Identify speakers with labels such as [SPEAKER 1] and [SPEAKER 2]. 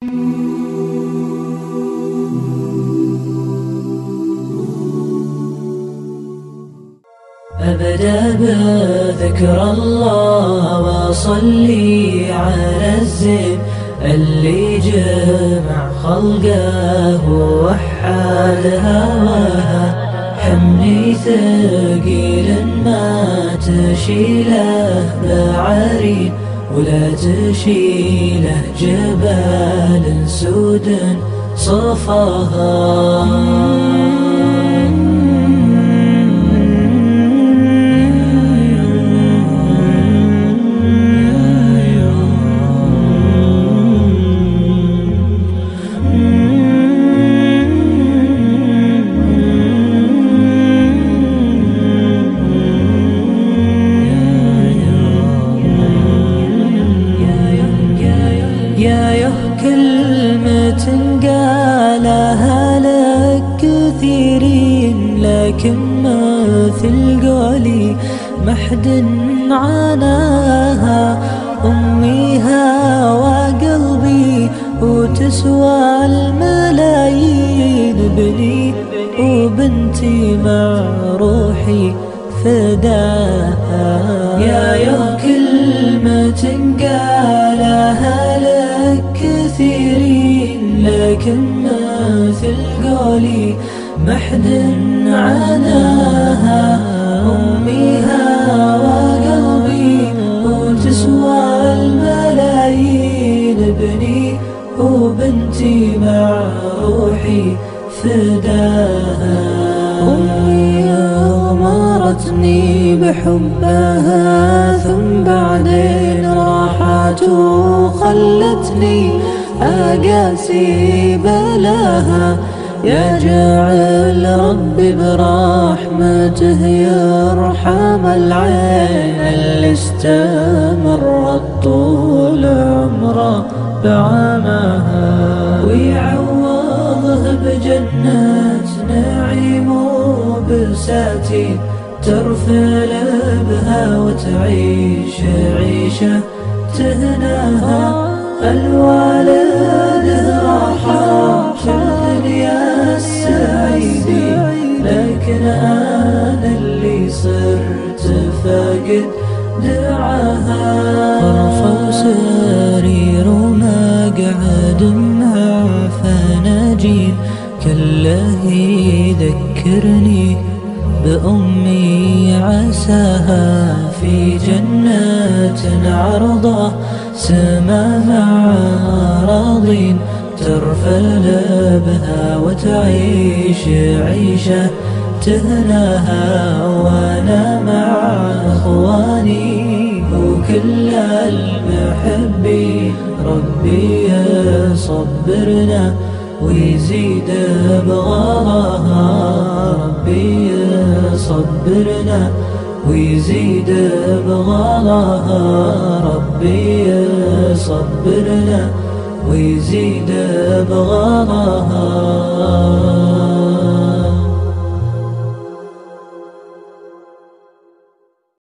[SPEAKER 1] أبدأ بذكر الله وأصلي على الزين اللي جمع خلقه ووحد هواها. حملي ثقيل ما تشيله بعرين ولا تشيله جبال سود صفاها. كلمة قالها لك كثيرين لكن مثل قولي محد عناها. أمي هوى قلبي وتسوى الملايين، ابني وبنتي مع روحي فداها. يا كلمة قالها لك كثيرين لكن مثل قولي محد عناها. أمي هوى قلبي وتسوى الملايين، ابني وبنتي مع روحي فداها. أمي أمرتني بحبها ثم بعدين راحت وخلتني أقاسي بلاها. يجعل ربي برحمته يرحم العين اللي استمرت طول عمره بعماها، ويعوضه بجنة نعيم وبساتين ترفل بها وتعيش عيشة تهناها. الوالد راحة الدنيا السعيدين لكن أنا اللي صرت فاقد دعاها. غرفة وسرير ومقعد مع فناجين كله يذكرني بأمي عساها في جنة عرضه سما مع أراضين ترفل بها وتعيش عيشة تهناها. وأنا مع إخواني وكل المحبين ربي يصبرنا ويزيد بغلاها. ربي يصبرنا ويزيد بغلاها. ربي يصبرنا ويزيد بغلاها.